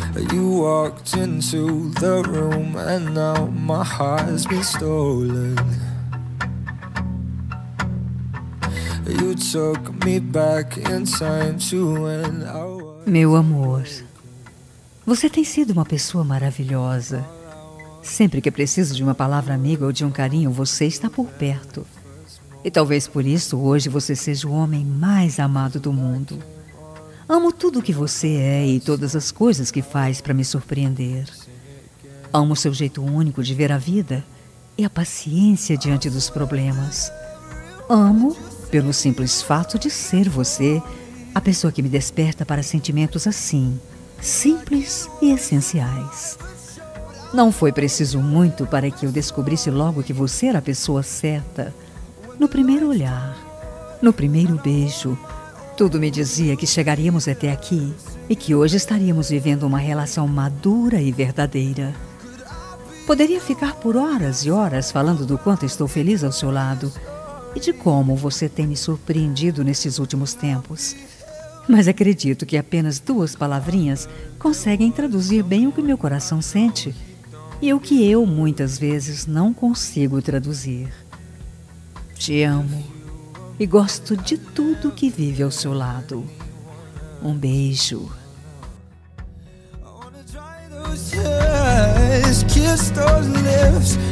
You walked into the room and now my heart's been stolen. You took me back in time to when I was... Meu amor, você tem sido uma pessoa maravilhosa. Sempre que preciso de uma palavra amiga ou de um carinho, você está por perto. E talvez por isso hoje você seja o homem mais amado do mundo. Amo tudo o que você é e todas as coisas que faz para me surpreender. Amo seu jeito único de ver a vida e a paciência diante dos problemas. Amo pelo simples fato de ser você, a pessoa que me desperta para sentimentos assim, simples e essenciais. Não foi preciso muito para que eu descobrisse logo que você era a pessoa certa. No primeiro olhar, no primeiro beijo, tudo me dizia que chegaríamos até aqui e que hoje estaríamos vivendo uma relação madura e verdadeira. Poderia ficar por horas e horas falando do quanto estou feliz ao seu lado e de como você tem me surpreendido nesses últimos tempos. Mas acredito que apenas 2 palavrinhas conseguem traduzir bem o que meu coração sente e o que eu muitas vezes não consigo traduzir. Te amo e gosto de tudo que vive ao seu lado. Um beijo. Kiss those lips